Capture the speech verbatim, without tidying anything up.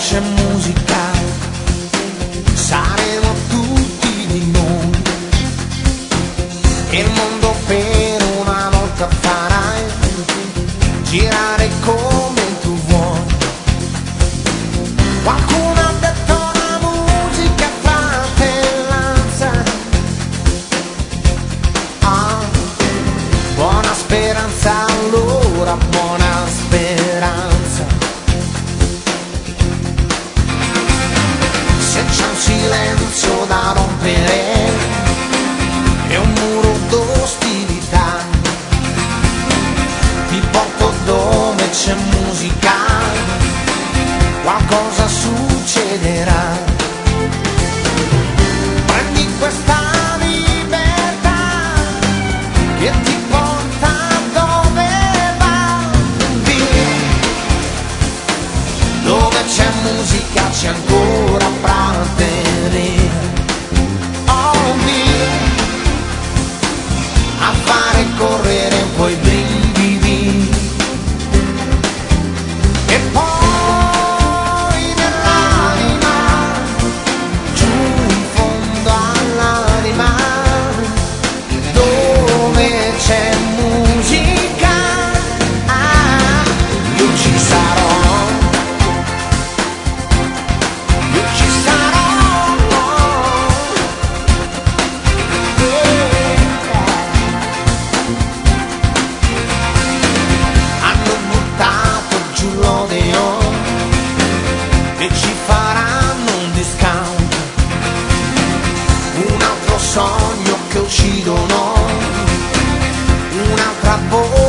c'è musica saremo tutti di noi, il mondo per una volta farai girare come tu vuoi. Qualcuno ha detto la musica è fratellanza, ah, buona speranza, allora buona speranza. Se c'è un silenzio da rompere e un muro d'ostilità, ti porto dove c'è musica, qualcosa succederà. Prendi questa libertà che ti porta dove va, via. Dove c'è musica c'è ancora prateria, oh via, a fare correre un po' i brividi. E poi nell'anima, giù in fondo all'anima, dove c'è musica, ah, io ci sarò. E ci faranno un discount, un altro sogno che uccidono, un'altra voce